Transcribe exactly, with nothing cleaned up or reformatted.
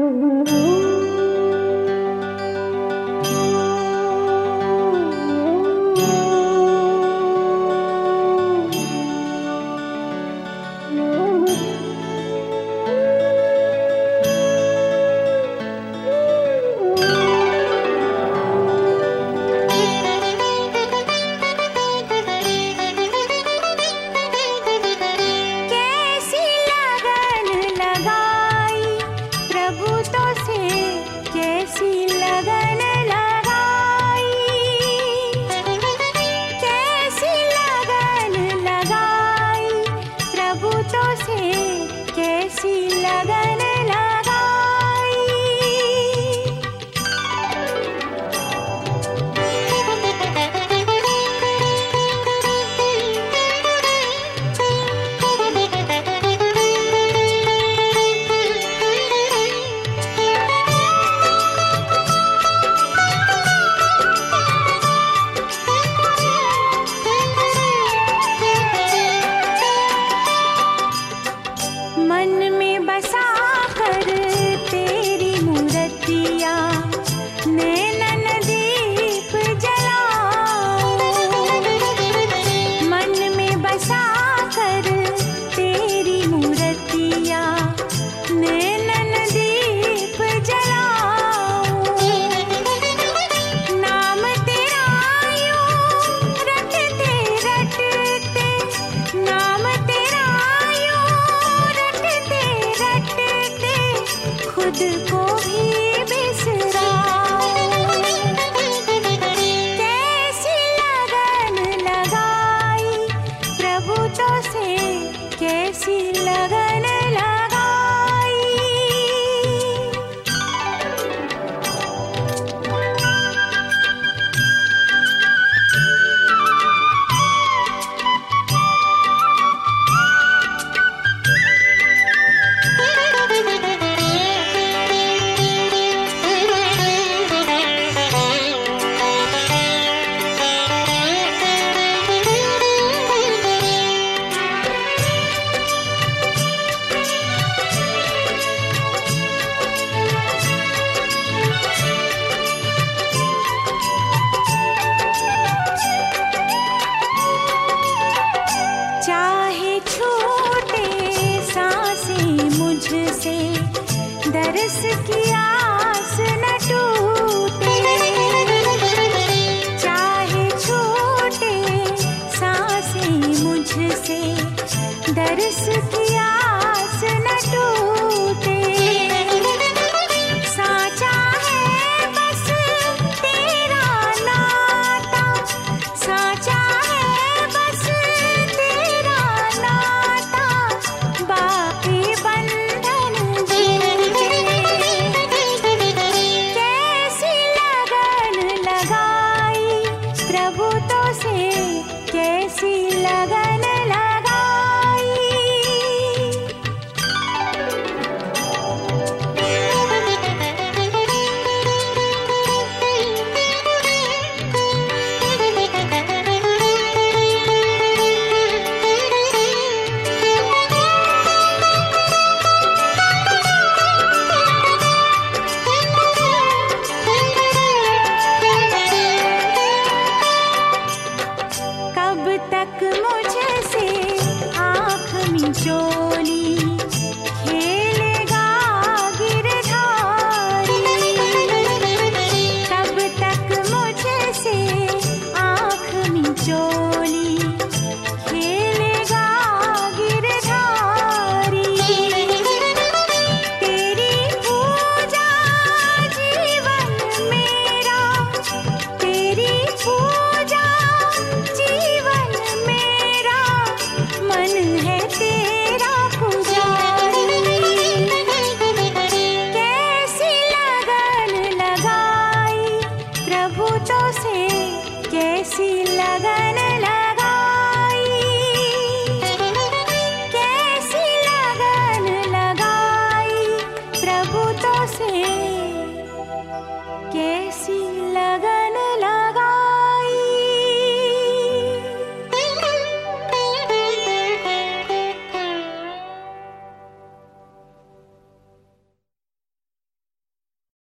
दरस की आस न टूटे, चाहे छूटे सांसें मुझसे, दरस की आस न टूटे। साचा है बस तेरा नाता, साचा है बस तेरा नाता, बाकी बंधन झूठे। कैसी लगन लगाई प्रभु तो से, कैसी लगन लगाई। कब तक मुझसे आँख मिचोली खेलेगा गिरधारी, कब तक मुझसे आँख मिचोली खेलेगा गिरधारी। तेरी पूजा जीवन मेरा, तेरी पूजा जीवन मेरा, मन है तेरा पुजारी। कैसी लगन लगाई प्रभु तो से, कैसी लगन लगाई। कैसी लगन लगाई प्रभु तो से।